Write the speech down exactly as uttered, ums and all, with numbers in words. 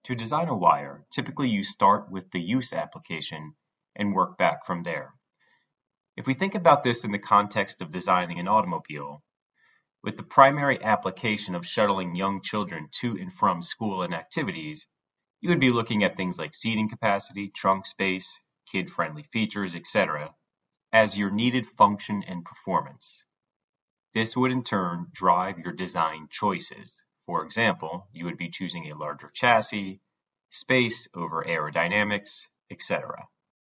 To design a wire, typically you start with the use application and work back from there. If we think about this in the context of designing an automobile, with the primary application of shuttling young children to and from school and activities, you would be looking at things like seating capacity, trunk space, kid-friendly features, et cetera, as your needed function and performance. This would in turn drive your design choices. For example, you would be choosing a larger chassis, space over aerodynamics, et cetera.